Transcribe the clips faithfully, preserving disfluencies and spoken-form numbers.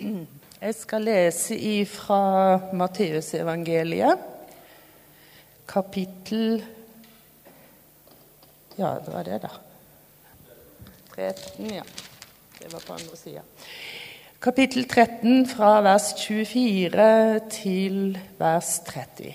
Jeg skal lese fra Matteusevangeliet, kapittel, ja, det var det da, tretten, ja, det var på andre siden. Kapittel tretten fra vers tjuefire til vers tretti.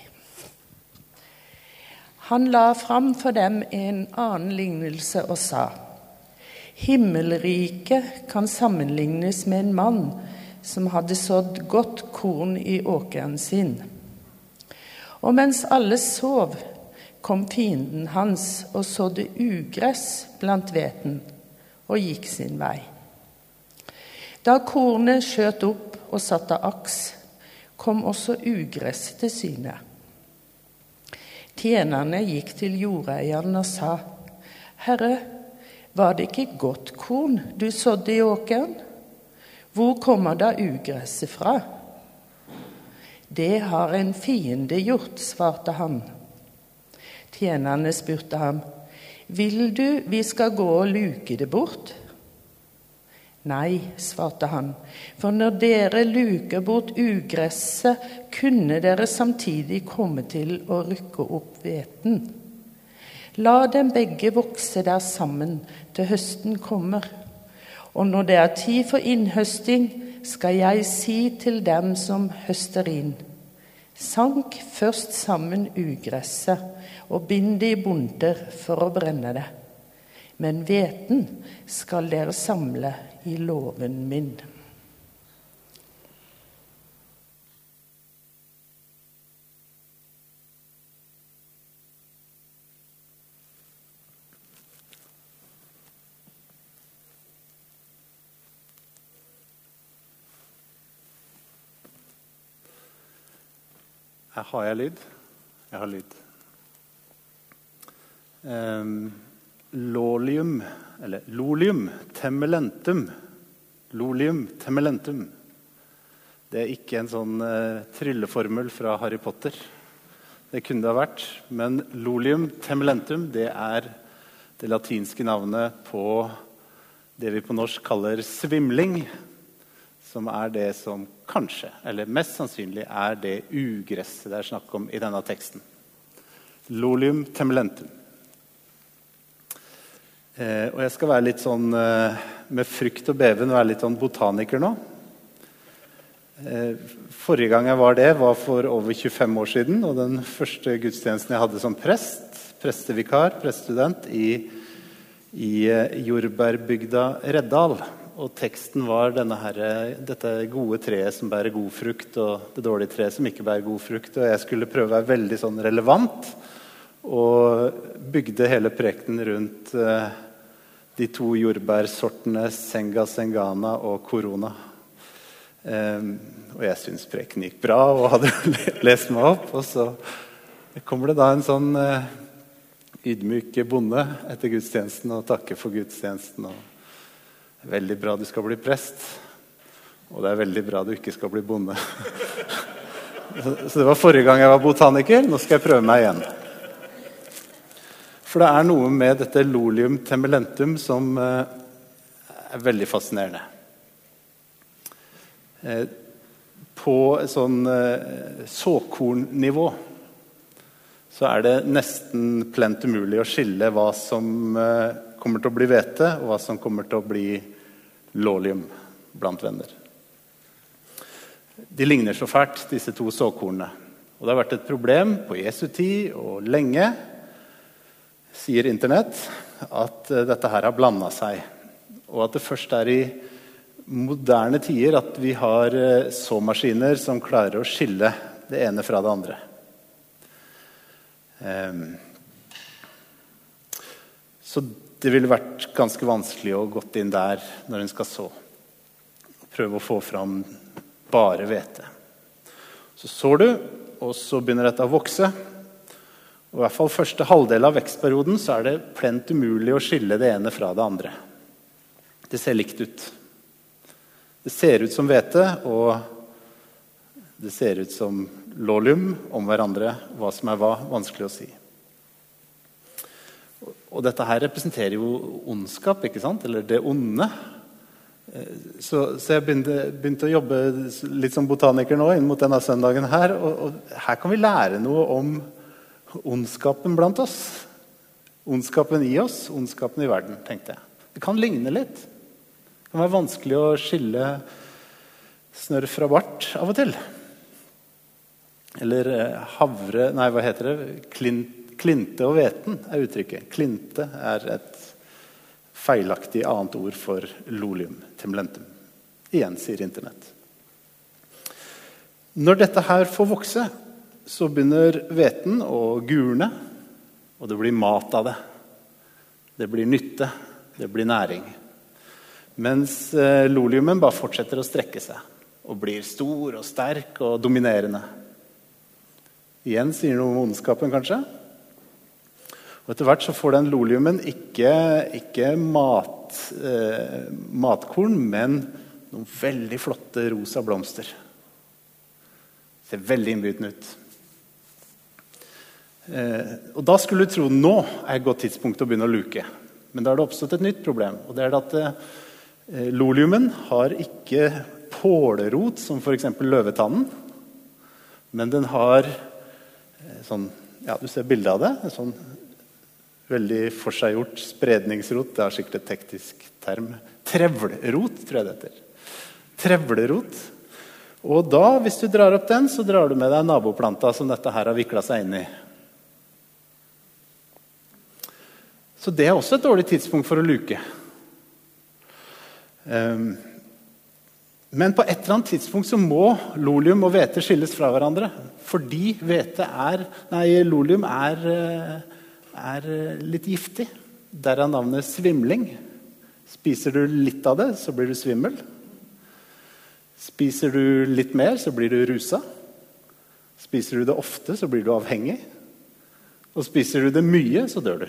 Han la fram for dem en annen lignelse og sa: Himmelriket kan sammenlignes med en mann som hadde sådd godt korn i åkeren sin. Og mens alle sov, kom fienden hans og sådde ugress blant hveten og gikk sin vei. Da kornet skjøt opp og satte aks, kom også ugress til syne. Tjenerne gikk til jordeieren og sa: Herre, var det ikke godt korn du sådde i åkeren? Hvor kommer da ugresset fra? Det har en fiende gjort, svarte han. Tjenerne spurte ham: Vil du vi skal gå og luke det bort? Nei, svarte han, for når dere luker bort ugresset, kunne dere samtidig komme til å rykke opp hveten. La dem begge vokse der sammen til høsten kommer. Og når det er tid for innhøsting, skal jeg si til dem som høster inn: Sank først sammen ugresset og bind det i bunter for å brenne det. Men hveten skal dere samle i låven min. Her har jeg lyd. Jeg har lyd. Um, lolium, eller lolium temelentum. Lolium temelentum. Det er ikke en sånn uh, trylleformel fra Harry Potter. Det kunne det ha vært. Men lolium temelentum, det er det latinske navnet på det vi på norsk kaller svimling, som er det som kanskje, eller mest sannsynlig, er det ugresset det er snakk om i denne teksten. Lolium temelentum. Eh, og jeg skal være litt sånn, eh, med frykt og beven, være litt sånn botaniker nå. Eh, forrige gang jeg var det, var for over tjuefem år siden, og den første gudstjenesten jeg hadde som prest, prestevikar, preststudent, i, i eh, jordbærbygda Reddal. Og teksten var denne her, dette gode treet som bærer god frukt, og det dårlige treet som ikke bærer god frukt. Og jeg skulle prøve å være veldig sånn relevant, og bygde hele prekenen rundt uh, de to jordbærsortene Senga Sengana og Corona. Um, og jeg synes prekenen gikk bra, og hadde lest meg opp. Og så kommer det da en sånn uh, ydmyk bonde etter gudstjenesten og takker for gudstjenesten. Og veldig bra du skal bli prest, og det er veldig bra du ikke skal bli bonde. Så det var forrige gang jeg var botaniker. Nå skal jeg prøve meg igjen. For det er noe med dette lolium temelentum som er veldig fascinerende. På sånn såkornnivå så er det nesten plent umulig å skille hva som kommer til å bli hvete, og hva som kommer til å bli lolium blant venner. De ligner så fælt, disse to såkornene. Og det har vært et problem på Jesu tid og lenge, sier internett, at dette her har blandet seg. Og at det først er i moderne tider at vi har såmaskiner som klarer å skille det ene fra det andre. Um, så det ville vært ganske vanskelig å gått inn der når en skal så. Prøve å få fram bare hvete. Så sår du, og så begynner dette å vokse. Og i hvert fall første halvdel av vekstperioden så er det plent umulig å skille det ene fra det andre. Det ser likt ut. Det ser ut som hvete, og det ser ut som lolium om hverandre. Hva som er hva, vanskelig å si. Og dette her representerer jo ondskap, ikke sant? Eller det onde. Så, så jeg begynte, begynte å jobbe litt som botaniker nå inn mot denne søndagen her, og, og her kan vi lære noe om ondskapen blant oss. Ondskapen i oss, ondskapen i verden, tenkte jeg. Det kan ligne litt. Det kan være vanskelig å skille snørr fra bart av og til. Eller havre, nei, hva heter det? Klint, klinte og veten er uttrykket. Klinte er et feilaktig annet ord for lolium temulentum. Igjen, sier internett. Når dette her får vokse, så begynner veten å gurne, og det blir mat av det. Det blir nytte, det blir næring. Mens eh, loliumen bare fortsetter å strekke seg, og blir stor og sterk og dominerende. Igjen sier noe om ondskapen, kanskje. Og etter hvert så får den loliumen ikke, ikke mat, eh, matkorn, men noen veldig flotte rosa blomster. Ser veldig innbydende ut. Eh, og da skulle du tro nå er et godt tidspunkt å begynne å luke. Men da har det oppstått et nytt problem. Og det er at eh, loliumen har ikke pålerot, som for eksempel løvetannen. Men den har eh, sånn, ja, du ser bildet av det, en sånn veldig forseggjort spredningsrot. Det er sikkert et teknisk term. Trevlerot, tror jeg det heter. Trevlerot. Og da, hvis du drar opp den, så drar du med deg naboplanta som dette her har viklet seg inn i. Så det er også et dårlig tidspunkt for å luke. Um, men på et eller annet tidspunkt så må lolium og hvete skilles fra hverandre. Fordi hvete er, nei, lolium er... er litt giftig. Der er navnet svimling. Spiser du litt av det, så blir du svimmel. Spiser du litt mer, så blir du rusa. Spiser du det ofte, så blir du avhengig. Og spiser du det mye, så dør du.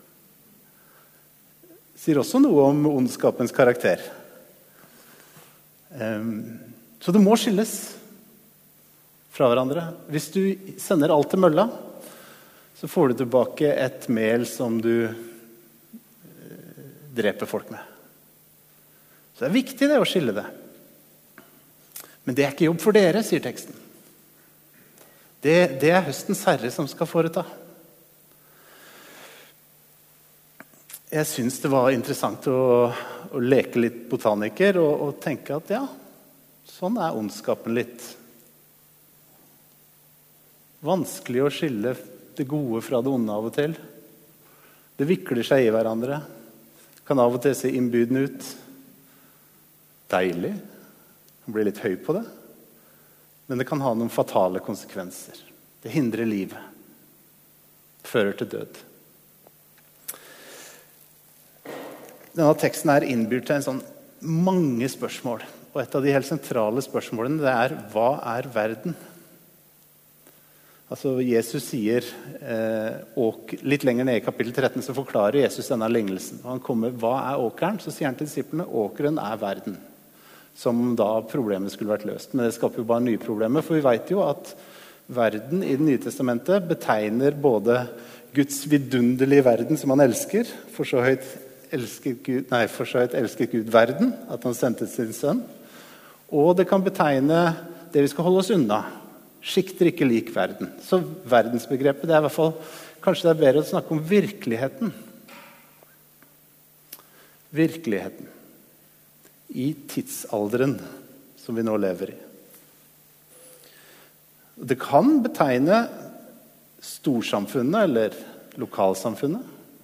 Sier også noe om ondskapens karakter. Så det må skilles fra hverandre. Hvis du sender alt til mølla, så får du tilbake et mel som du dreper folk med. Så det er viktig det å skille det. Men det er ikke jobb for dere, sier teksten. Det, det er høstens herre som skal foreta. Jeg synes det var interessant å, å leke litt botaniker og, og tenke at ja, sånn er ondskapen litt. Vanskelig å skille det gode fra det onde av og til. Det vikler seg i hverandre. Kan av og til se innbydende ut. Deilig. Man blir litt høy på det. Men det kan ha noen fatale konsekvenser. Det hindrer livet. Det fører til død. Denne teksten er innbyrt til en sånn mange spørsmål. Og et av de helt sentrale spørsmålene det er, hva er verden? Altså Jesus sier, eh, åk, litt lenger ned i kapittel tretten, så forklarer Jesus denne lignelsen. Og han kommer, hva er åkeren? Så sier han til disiplene, åkeren er verden. Som da problemet skulle vært løst. Men det skaper jo bare nye problemer, for vi vet jo at verden i Det nye testamentet betegner både Guds vidunderlige verden som han elsker, for så høyt elsket Gud, nei, for så høyt elsket Gud verden, at han sendte sin sønn. Og det kan betegne det vi skal holde oss unna. Skikter ikke lik verden. Så verdensbegrepet, det er i hvert fall, kanskje det er bedre å snakke om virkeligheten. Virkeligheten. I tidsalderen som vi nå lever i. Det kan betegne storsamfunnet eller lokalsamfunnet.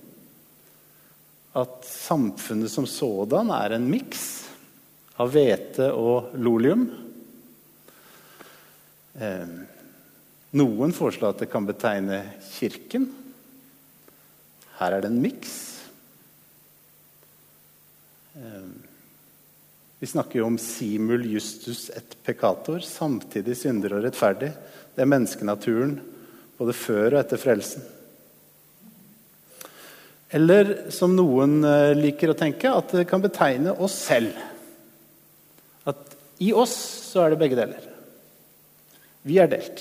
At samfunnet som sådan er en miks av hvete og lolium. Eh, noen foreslår at det kan betegne kirken. Her er det en miks. Eh, vi snakker jo om simul justus et peccator, samtidig synder og rettferdig. Det er menneskenaturen, både før og etter frelsen. Eller som noen eh, liker å tenke, at det kan betegne oss selv. At i oss så er det begge deler. Vi er delt.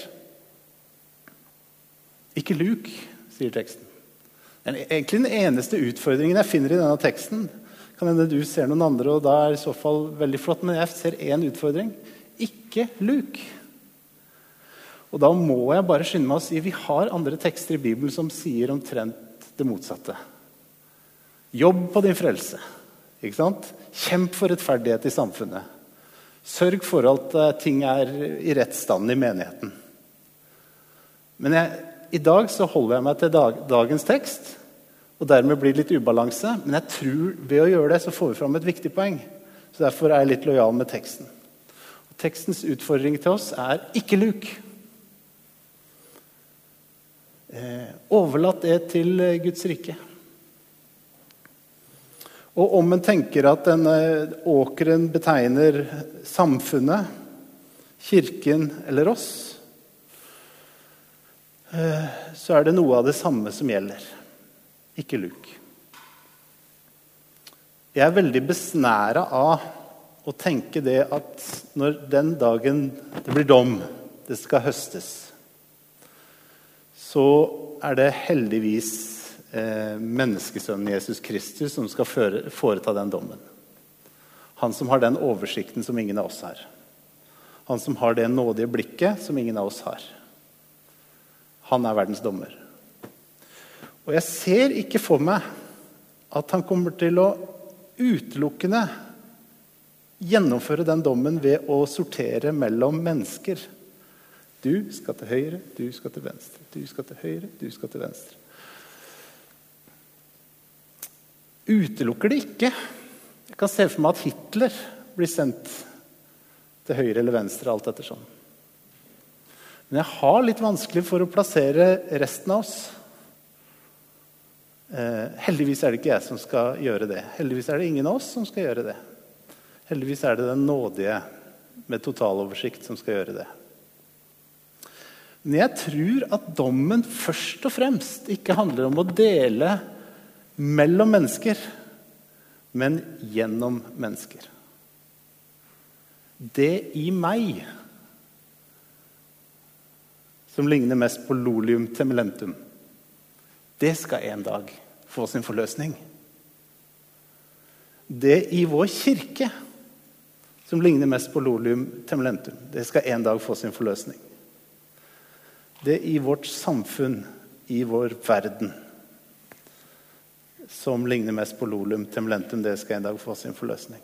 Ikke luk, sier teksten. Den, egentlig den eneste utfordringen jeg finner i denne teksten, Kan hende du ser noen andre, og da er det i så fall veldig flott. Men jeg ser en utfordring. Ikke luk. Og da må jeg bare skynde meg å si, vi har andre tekster i Bibelen som sier omtrent det motsatte. Jobb på din frelse. Ikke sant? Kjemp for rettferdighet i samfunnet. Sørg for at ting er i rett stand i menigheten. Men jeg, i dag så holder jeg meg til dag, dagens tekst, og dermed blir det litt ubalanse. Men jeg tror ved å gjøre det så får vi fram et viktig poeng. Så derfor er jeg litt lojal med teksten. Og tekstens utfordring til oss er ikke luk. Eh, overlatt det til Guds rike. Og om en tenker at denne åkeren betegner samfunnet, kirken eller oss, eh, så er det noe av det samme som gjelder. Ikke luk. Jeg er veldig besnæret av å tenke det at når den dagen det blir dom, det skal høstes, så er det heldigvis eh, menneskesønnen Jesus Kristus som skal føre, foreta den dommen. Han som har den oversikten som ingen av oss har. Han som har det nådige blikket som ingen av oss har. Han er verdens dommer. Og jeg ser ikke for meg at han kommer til å utelukkende gjennomføre den dommen ved å sortere mellom mennesker. Du skal til høyre, du skal til venstre, du skal til høyre, du skal til venstre. Utelukker det ikke. Jeg kan se for meg at Hitler blir sendt til høyre eller venstre, alt etter sånn. Men jeg har litt vanskelig for å plassere resten av oss. Eh, heldigvis er det ikke jeg som skal gjøre det. Heldigvis er det ingen av oss som skal gjøre det. Heldigvis er det den nådige med totaloversikt som skal gjøre det. Men jeg tror at dommen først og fremst ikke handler om å dele mellom mennesker, men gjennom mennesker. Det i meg som ligner mest på lolium temelentum, det skal en dag få sin forløsning. Det i vår kirke som ligner mest på lolium temelentum, det skal en dag få sin forløsning. Det i vårt samfunn, i vår verden, som ligner mest på lolium temelentum, det skal en dag få sin forløsning.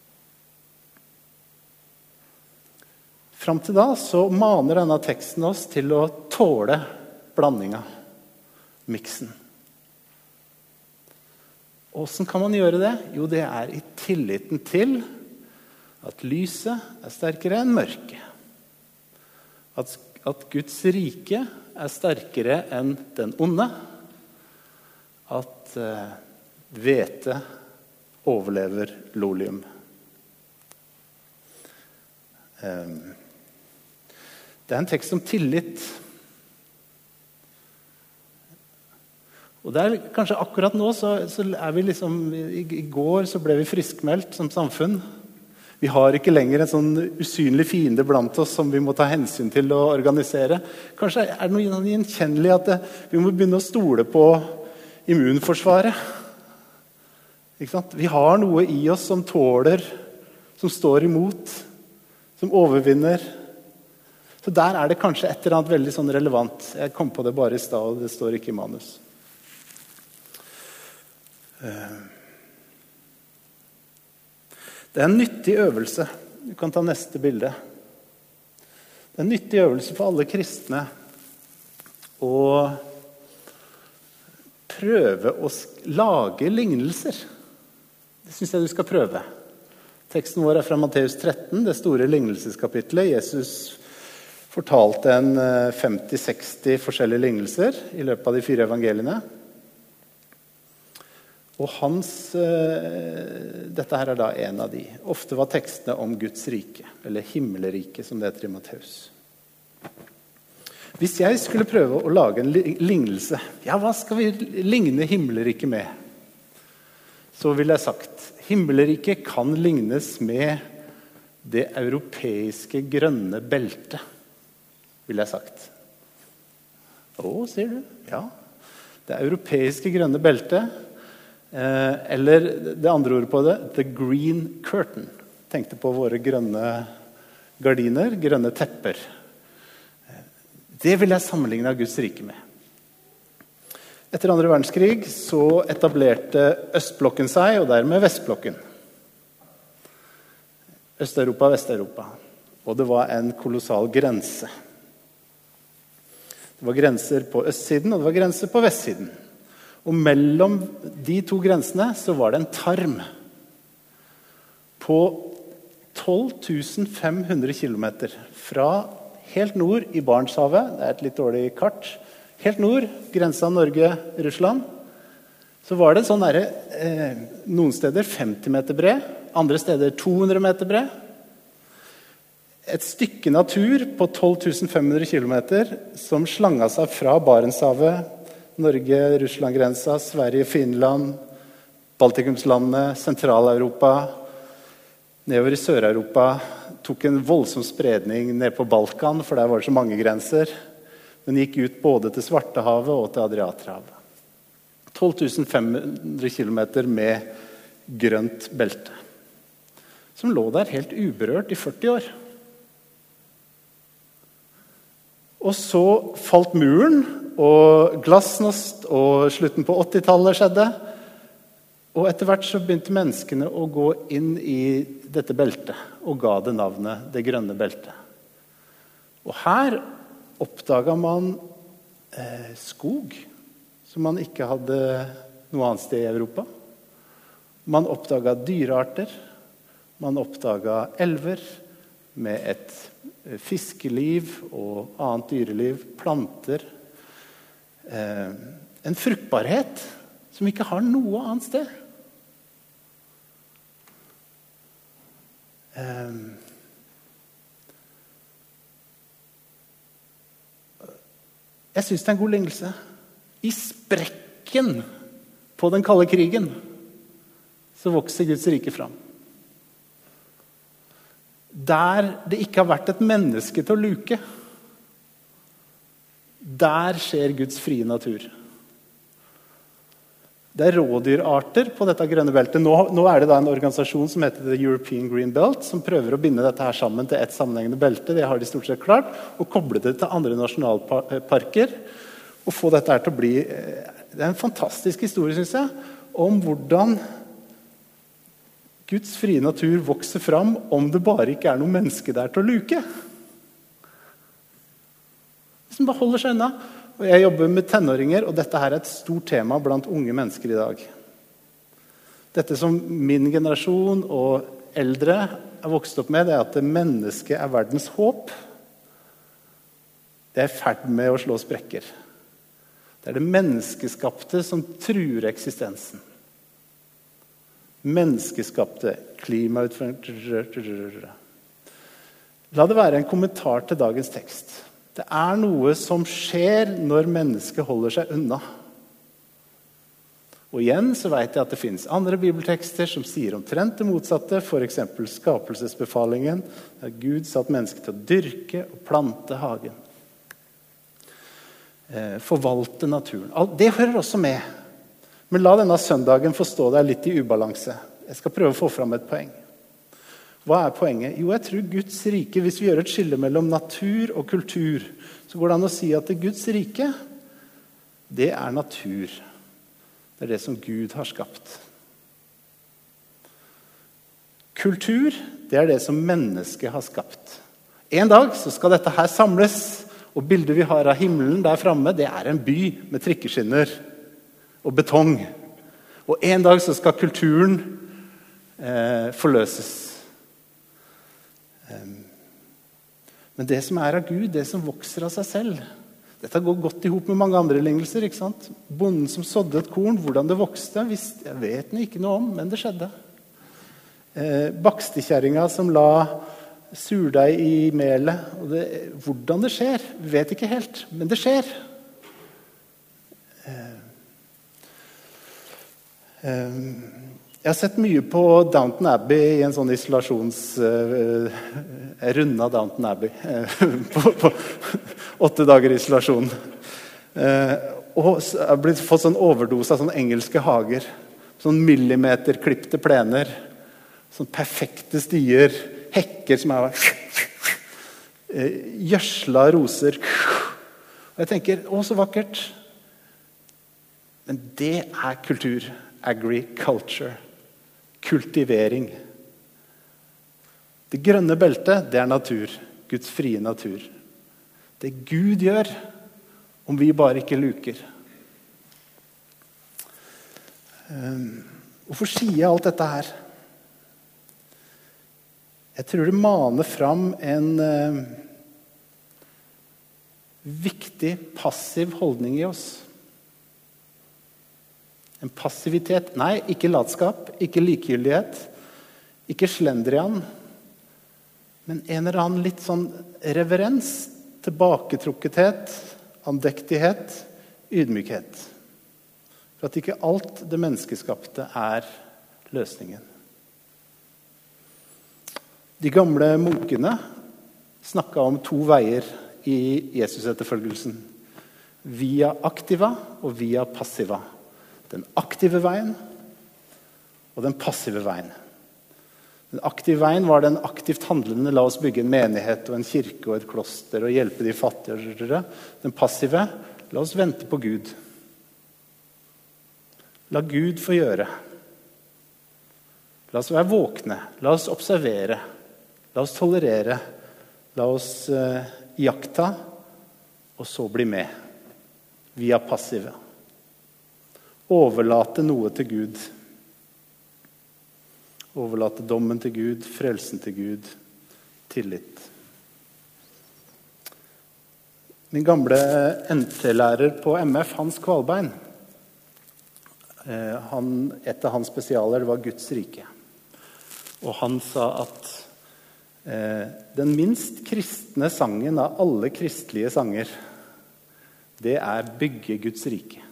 Fram til da så maner denne teksten oss til å tåle blandinga, miksen. Hvordan kan man gjøre det? Jo, det er i tilliten til at lyset er sterkere enn mørket. At, at Guds rike er sterkere enn den onde. At uh, hvete overlever lolium. Um, det er en tekst om tillit. Og det er kanskje akkurat nå så, så er vi liksom, i, i går så ble vi friskmeldt som samfunn. Vi har ikke lenger en sånn usynlig fiende blant oss som vi må ta hensyn til å organisere. Kanskje er det noe gjenkjennelig at det, vi må begynne å stole på immunforsvaret. Ikke sant? Vi har noe i oss som tåler, som står imot, som overvinner. Så der er det kanskje et eller annet veldig sånn relevant. Jeg kom på det bare i stad, og det står ikke i manus. Det er en nyttig øvelse. Du kan ta neste bilde. Det er en nyttig øvelse for alle kristne å prøve å lage lignelser. Det synes jeg du skal prøve. Teksten vår er fra Matteus tretten, det store lignelseskapitlet. Jesus fortalte en femti seksti forskjellige lignelser i løpet av de fire evangeliene. Og hans, dette her er da en av de. Ofte var tekstene om Guds rike, eller himmelrike som det heter i Matteus. Hvis jeg skulle prøve å lage en lignelse, ja, hva skal vi ligne himmelriket med? Så ville jeg sagt, himmelriket kan lignes med det europeiske grønne beltet, ville jeg sagt. Å, sier du? Ja, det europeiske grønne beltet. Eh, eller det andre ordet på det, the green curtain. Tenkte på våre grønne gardiner, grønne tepper. Det vil jeg sammenligne Guds rike med. Etter andre verdenskrig så etablerte Østblokken seg, og dermed Vestblokken. Øst-Europa, Vest-Europa. Og det var en kolossal grense. Det var grenser på østsiden, og det var grenser på vestsiden. Og mellom de to grensene så var det en tarm på tolv tusen fem hundre kilometer fra helt nord i Barentshavet, det er et litt dårlig kart, helt nord, grensa Norge-Russland, så var det sånn der, eh, noen steder femti meter bred, andre steder to hundre meter bred. Et stykke natur på tolv tusen fem hundre kilometer som slanga seg fra Barentshavet, Norge, Russland-grensa, Sverige, Finland, Baltikumslandene, Sentral-Europa, nedover i Sør-Europa, tok en voldsom spredning ned på Balkan, for der var det så mange grenser. Den gikk ut både til Svartehavet og til Adriaterhavet. tolv tusen fem hundre kilometer med grønt belte, som lå der helt uberørt i førti år. Og så falt muren, og glasnost, og slutten på åttitallet skjedde. Og etter hvert så begynte menneskene å gå inn i dette beltet, og ga det navnet det grønne beltet. Og her oppdaget man eh, skog, som man ikke hadde noe annet sted i Europa. Man oppdaget dyrearter, man oppdaget elver med et fiskeliv og annet dyreliv, planter. Eh, en fruktbarhet som ikke har noe annet sted. Eh, jeg synes det er en god lignelse. I sprekken på den kalde krigen så vokser Guds rike fram. Der det ikke har vært et menneske til å luke, der skjer Guds frie natur. Det er rådyrarter på dette grønne beltet. Nå, nå er det da en organisasjon som heter The European Green Belt, som prøver å binde dette her sammen til et sammenhengende belte. Det har de stort sett klart. Og koble det til andre nasjonalparker. Og få dette her til å bli... Det er en fantastisk historie, synes jeg, om hvordan Guds frie natur vokser fram om det bare ikke er noen menneske der til å luke. Hvis man bare holder seg unna. Og jeg jobber med tenåringer, og dette her er et stort tema blant unge mennesker i dag. Dette som min generasjon og eldre er vokst opp med, det er at mennesket er verdens håp. Det er i ferd med å slå sprekker. Det er det menneskeskapte som truer eksistensen. Menneskeskapte klimautfordringer. La det være en kommentar til dagens tekst. Det er noe som skjer når mennesket holder seg unna. Og igjen så vet jeg at det finnes andre bibeltekster som sier omtrent det motsatte, for eksempel skapelsesbefalingen, der Gud satt mennesket til å dyrke og plante hagen. Eh, forvalte naturen. Det hører også med. Men la denne søndagen få stå der litt i ubalanse. Jeg skal prøve å få fram et poeng. Hva er poenget? Jo, jeg tror Guds rike, hvis vi gjør et skille mellom natur og kultur, så går det an å si at det Guds rike, det er natur. Det er det som Gud har skapt. Kultur, det er det som mennesket har skapt. En dag så skal dette her samles, og bildet vi har av himmelen der fremme, det er en by med trikkeskinner og betong. Og en dag så skal kulturen eh, forløses. Men det som er av Gud, det som vokser av seg selv, dette går godt ihop med mange andre lignelser, ikke sant? Bonden som sådde et korn, hvordan det vokste, visst, jeg vet ikke noe om, men det skjedde. Eh, bakstekjerringa som la surdeig i melet, og det, hvordan det skjer, vi vet ikke helt, men det skjer. Eh, eh, Jeg har sett mye på Downton Abbey i en sånn isolasjons... Uh, jeg rundet Downton Abbey uh, på, på åtte dager isolasjon. Uh, og jeg har blitt fått sånn overdose av sånne engelske hager. Sånn millimeterklippte plener, sånn perfekte stier, hekker som er gjødsla roser. Og jeg tenker, å, så vakkert. Men det er kultur. Agriculture. Kultivering. Det grønne beltet, det er natur. Guds frie natur. Det Gud gjør, om vi bare ikke luker. Hvorfor sier jeg alt dette her? Jeg tror det maner fram en eh, viktig, passiv holdning i oss. En passivitet. Nei, ikke latskap, ikke likegyldighet, ikke slendrian, men en eller annen litt sånn reverens, tilbaketrukkethet, andektighet, ydmykhet. For at ikke alt det menneskeskapte er løsningen. De gamle munkene snakket om to veier i Jesus-etterfølgelsen. Via aktiva og via passiva. Den aktive veien og den passive veien. Den aktive veien var den aktivt handlende. La oss bygge en menighet og en kirke og et kloster og hjelpe de fattige. Den passive, la oss vente på Gud. La Gud få gjøre. La oss være våkne. La oss observere. La oss tolerere, la oss uh, jakta, og så bli med. Via passive. Overlate noe til Gud. Overlate dommen til Gud, frelsen til Gud, tillit. Min gamle N T-lærer på M F, Hans Kvalbein, uh, han, et av hans spesialer var Guds rike. Og han sa at den minst kristne sangen av alle kristelige sanger, det er bygge Guds rike.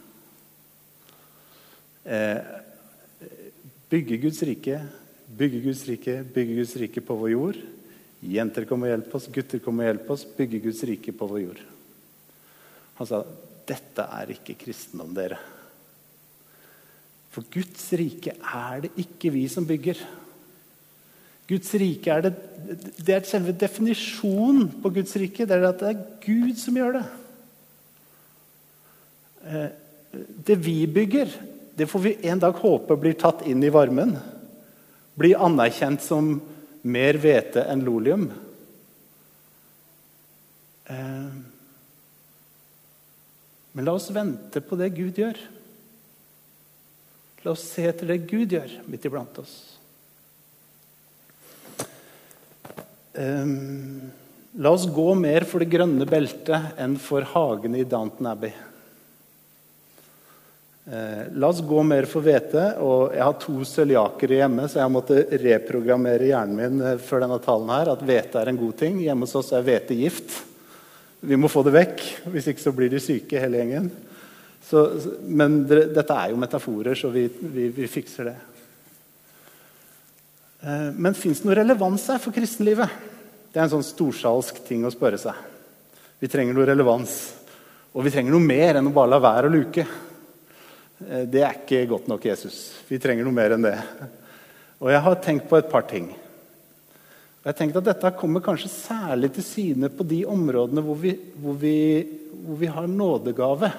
Bygge Guds rike, bygge Guds rike, bygge Guds rike på vår jord. Jenter kommer og hjelper oss, gutter kommer og hjelper oss, bygge Guds rike på vår jord. Han sa, dette er ikke kristendom, dere. For Guds rike er det ikke vi som bygger. Guds rike er det, det er selve definisjonen på Guds rike. Det er at det er Gud som gjør det. Det vi bygger, det får vi en dag håpe blir tatt inn i varmen. Blir anerkjent som mer hvete enn lolium. Men la oss vente på det Gud gjør. La oss se etter det Gud gjør midt iblant oss. Um, la oss gå mer for det grønne beltet enn for hagen i Downton Abbey. Uh, la oss gå mer for hvete, og jeg har to cøliakere hjemme, så jeg måtte reprogrammere hjernen min før denne talen her, at hvete er en god ting. Hjemme hos oss er hvete gift. Vi må få det vekk, hvis ikke så blir de syke hele gjengen. Så, men det, dette er jo metaforer, så vi, vi, vi fikser det. Men finnes det noe relevans her for kristenlivet? Det er en sånn storsalsk ting å spørre seg. Vi trenger noe relevans. Og vi trenger noe mer enn å bare la være å luke. Det er ikke godt nok, Jesus. Vi trenger noe mer enn det. Og jeg har tenkt på et par ting. Og jeg har tenkt at dette kommer kanskje særlig til syne på de områdene hvor vi, hvor vi, hvor vi har nådegave.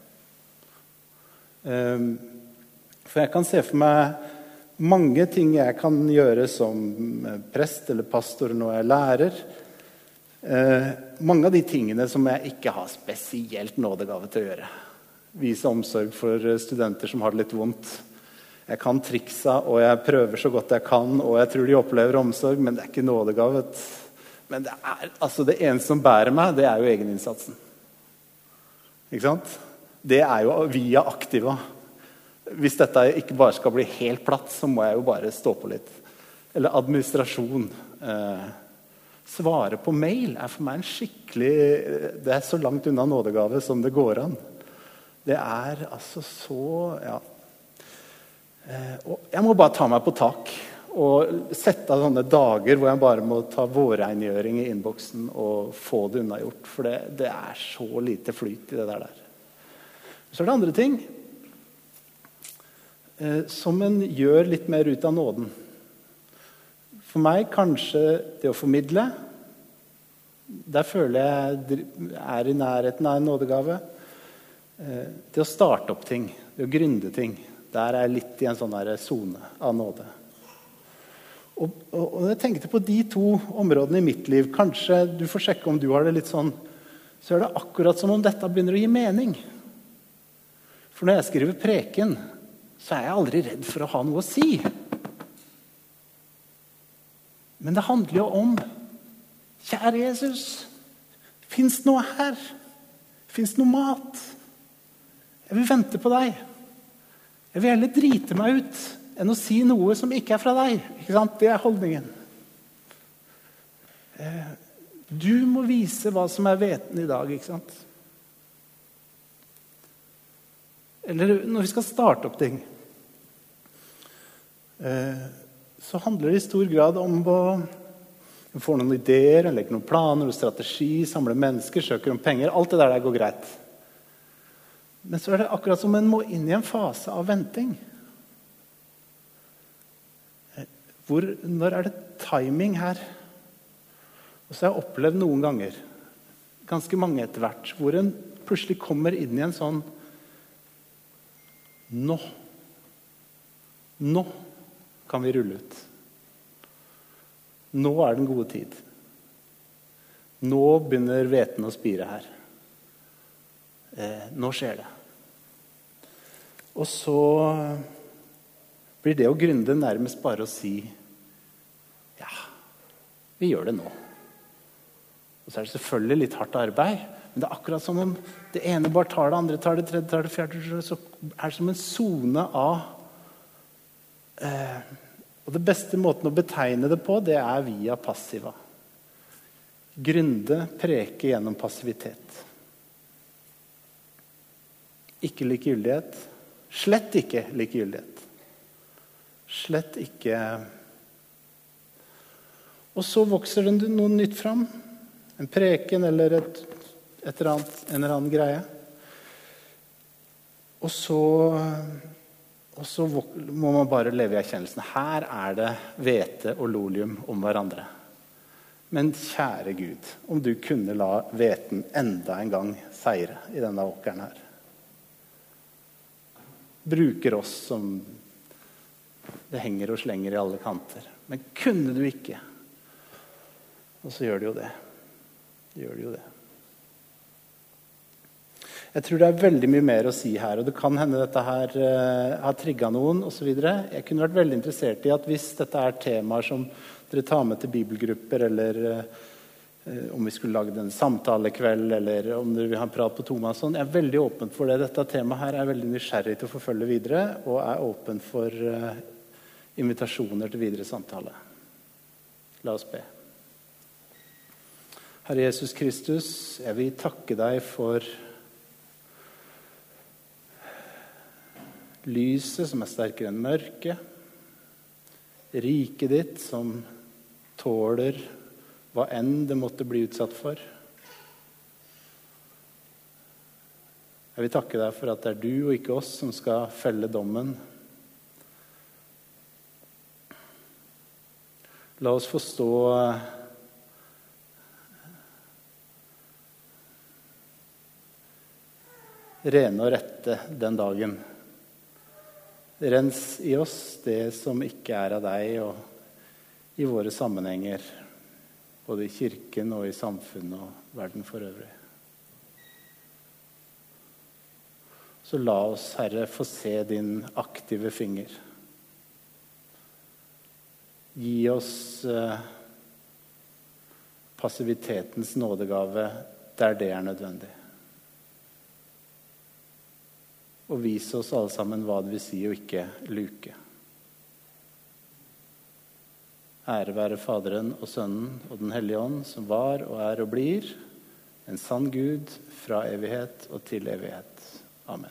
For jeg kan se for meg mange ting jeg kan gjøre som prest eller pastor når jeg lærer. Eh, mange av de tingene som jeg ikke har spesielt nådegave til å gjøre. Vise omsorg for studenter som har det litt vondt. Jeg kan triksa, og jeg prøver så godt jeg kan, og jeg tror de opplever omsorg, men det er ikke nådegavet. Men det, er, altså det eneste som bærer meg, det er jo egeninnsatsen. Ikke sant? Det er jo via aktiva. Hvis dette ikke bare skal bli helt platt, så må jeg jo bare stå på litt. Eller administrasjon. Eh, svare på mail er for meg en skikkelig... Det er så langt unna nådegave som det går an. Det er altså så... Ja. Eh, og jeg må bare ta meg på tak og sette av sånne dager hvor jeg bare må ta vårrengjøring i innboksen og få det unnagjort. For det, det er så lite flyt i det der. Så er det andre ting. eh, som en gjør litt mer ut av nåden. For meg kanskje det å formidle. Der føler jeg er i nærheten av en nådegave. Eh, det å starte opp ting, det å gründe ting, der er jeg litt i en sånn der zone av nåde. Og, og, og jeg tenkte på de to områdene i mitt liv. Kanskje du får sjekke om du har det litt sånn, så er det akkurat som om dette begynner å gi mening. For når jeg skriver preken, så er jeg aldri redd for å ha noe å si. Men det handler jo om, kjære Jesus, finnes det noe her? Finnes det noe mat? Jeg vil vente på deg. Jeg vil heller drite meg ut enn å si noe som ikke er fra deg. Ikke sant? Det er holdningen. Du må vise hva som er hveten i dag, ikke sant? Eller når vi skal starte opp ting, så handler det i stor grad om å få noen ideer, legge noen planer og strategi, samle mennesker, søker om penger. Alt det der, der går greit. Men så er det akkurat som en må inn i en fase av venting. Hvor, når er det timing her? Og så har jeg opplevd noen ganger, ganske mange etter hvert, hvor en plutselig kommer inn i en sånn Nå. Nå kan vi rulle ut. Nå er den gode tid. Nå begynner hveten å spire her. Eh, nå skjer det. Og så blir det å gründe nærmest bare å si ja, vi gjør det nå. Og så er det selvfølgelig litt hardt arbeid, men det er akkurat som om det ene bare tar det, andre tar det, tredje tar det, fjerde, så er det som en zone av eh, og det beste måten å betegne det på, det er via passiva. Gründe, preke gjennom passivitet. Ikke likegyldighet. Slett ikke likegyldighet. Slett ikke. Og så vokser det noe nytt fram. En preken eller et, et eller annet, en eller annen greie. Og så... Og så må man bare leve i erkjennelsen. Her er det hvete og lolium om hverandre. Men kjære Gud, om du kunne la hveten enda en gang seire i denne åkeren her. Bruker oss som det henger og slenger i alle kanter. Men kunne du ikke? Og så gjør det jo det. Det gjør det jo det. Jeg tror det er veldig mye mer å si her, og det kan hende dette her uh, har trigget noen og så videre. Jeg kunne vært veldig interessert i at hvis dette er temaer som dere tar med til bibelgrupper, eller uh, om vi skulle lage en samtalekveld, eller om dere vil ha en prat på Thomas, sånn, jeg er veldig åpen for det. Dette temaet her er veldig nysgjerrig til å forfølge videre, og er åpen for uh, invitasjoner til videre samtale. La oss be. Herre Jesus Kristus, jeg vil takke deg for lyset som er sterkere enn mørket, riket ditt som tåler hva enn det måtte bli utsatt for. Jeg vil takke deg for at det er du og ikke oss som skal felle dommen. La oss få stå rene og rette den dagen. Rens i oss det som ikke er av deg, og i våre sammenhenger, både i kirken og i samfunnet og verden for øvrig. Så la oss, Herre, få se din aktive finger. Gi oss eh, passivitetens nådegave der det er nødvendig. Og vise oss alle sammen hva det vil si å ikke luke. Ære være Faderen og Sønnen og Den hellige ånd, som var og er og blir en sann Gud fra evighet og til evighet.